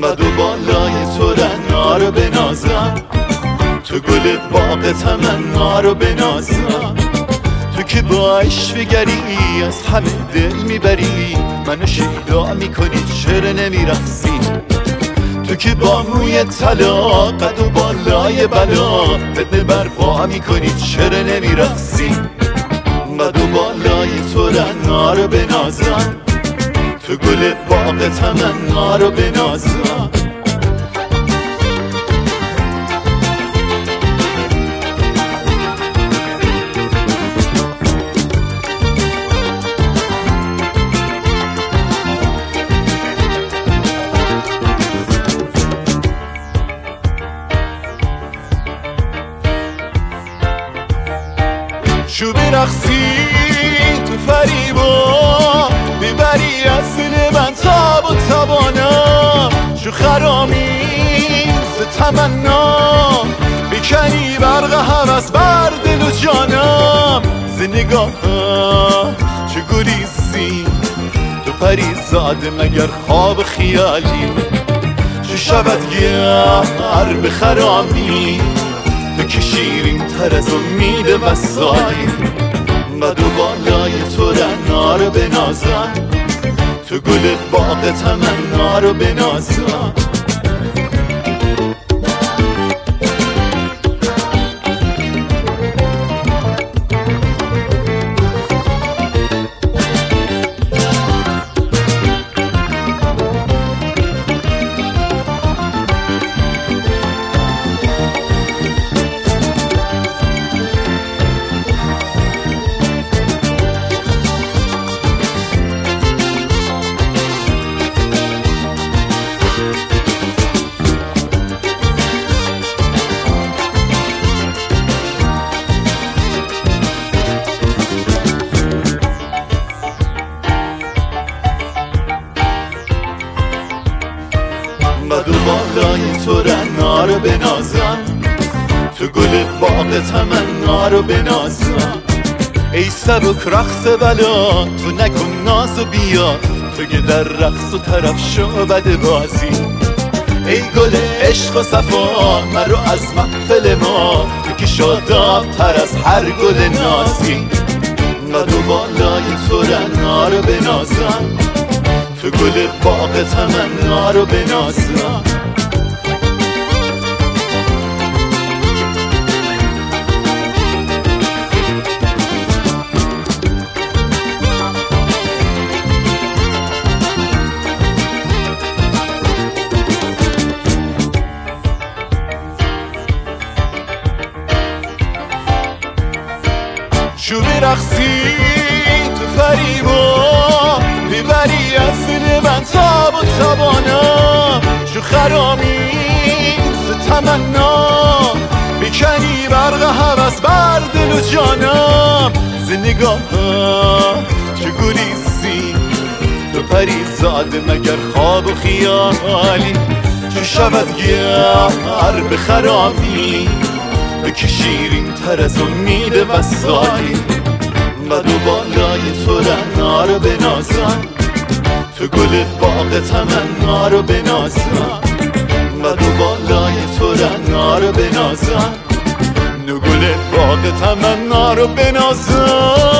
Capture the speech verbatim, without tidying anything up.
قد و بالای تو رنا رو بنازم، تو گل باغ تمنا رو بنازم. تو که با عشقگری از همه دل میبری، منو شیدا میکنی چرا نمیرقصی؟ تو که با موی طلا قد و بالای بلا فتنه برپا میکنی چرا نمیرقصی؟ قد و بالای تو رنا رو بنازم، تو گل باغ تمنا رو بنازم. شو برقصی تو فریبا، ببری از دل من تاب و توانا. شو خرامی ز تمنا، بکنی برق هوس بر دل و جانم. ز نگاهم چو گریزی تو پریزاده مگر خواب خیالی؟ چو شود گر بخرامی تو که شیرین تر از امید وصالی. قد و بالای تو رنا رو بنازم، تو گل باغ تمنا رو بنازم. قد و بالای تو رنا رو بنازم، تو گل باغ تمنا رو بنازم. ای سبک رقص بلا تو نکن ناز و بیا، تو که در رقص و طرف شو بد بازی. ای گل عشق و صفا مرو از محفل ما، تو که شاداب تر از هر گل نازی. قد و بالای تو رنا رو بنازم، تو گل باغ تمنا رو بنازم. شو برقصی تو فریبا، ببری از دل من تاب و توانا. شو خرامی ز تمنا، بکنی برق هوس بر دل و جانم. ز نگاهم چو گریزی تو پریزاده مگر خواب و خیالی؟ چو شود گر بخرامی تو که شیرین تر از امید وصالی. قد و بالای تو رنا رو بنازم، تو گل باغ تمنا رو بنازم. قد و بالای تو رنا رو بنازم، نو گل باغ تمنا رو بنازم.